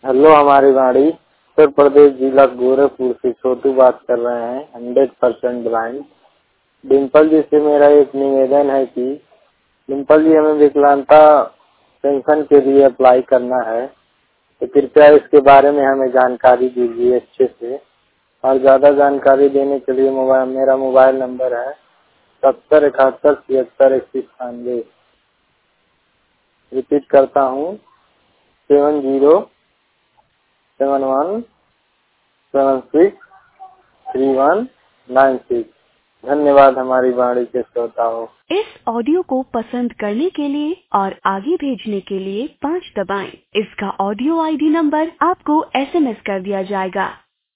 Hello हमारी वाणी उत्तर प्रदेश जिला गोरखपुर से छोटू बात कर रहे हैं। 100% ब्लाइंड। डिम्पल जी से मेरा एक निवेदन है कि डिम्पल जी, हमें विकलांगता पेंशन के लिए अप्लाई करना है, तो कृपया इसके बारे में हमें जानकारी दीजिए अच्छे से। और ज़्यादा जानकारी देने के लिए मेरा मोबाइल नंबर है 7071776191। रिपीट करता हूँ 7071763196। धन्यवाद हमारी वाणी के श्रोताओं। इस ऑडियो को पसंद करने के लिए और आगे भेजने के लिए 5 दबाएं। इसका ऑडियो आईडी नंबर आपको SMS कर दिया जाएगा।